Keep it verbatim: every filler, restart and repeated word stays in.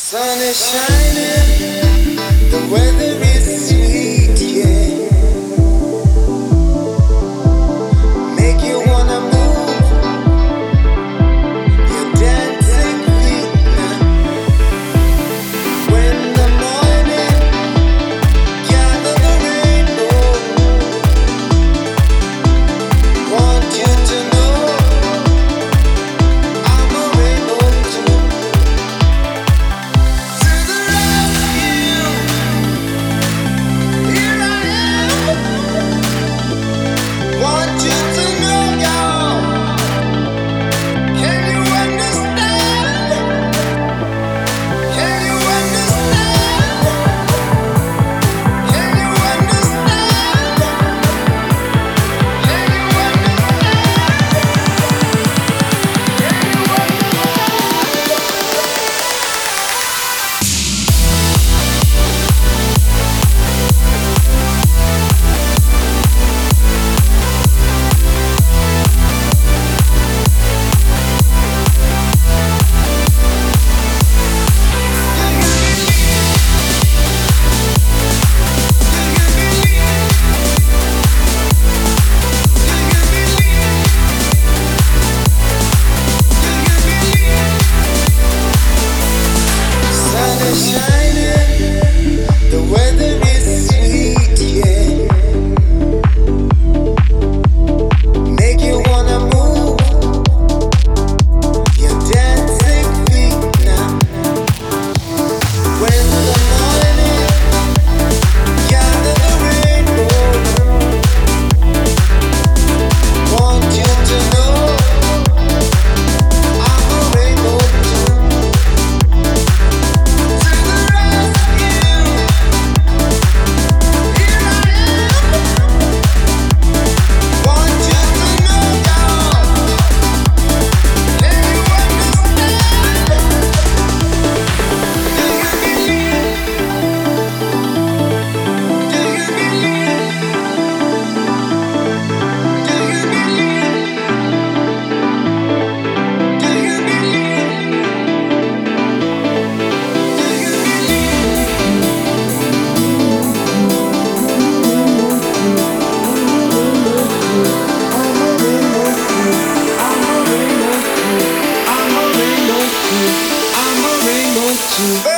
Sun is shining, the weather is sweet, yeah. Make you wanna move your dancing feet now. When the morning gather the rainbow, want you to know I'm a rainbow too. To the rescue, here I am. Want you to know, y'all. Can you understand? Can you understand? Can you understand? Can you Sun is shining, the weather is sweet, yeah. Make you wanna move your dancing feet now. When the morning gather the rainbow, want you to know I'm a rainbow too. To the rescue, here I am. Want you to know, y'all. Can you understand? Do you believe? Do you believe? Do you believe? Do you believe? Do you believe? I'm a rainbow too.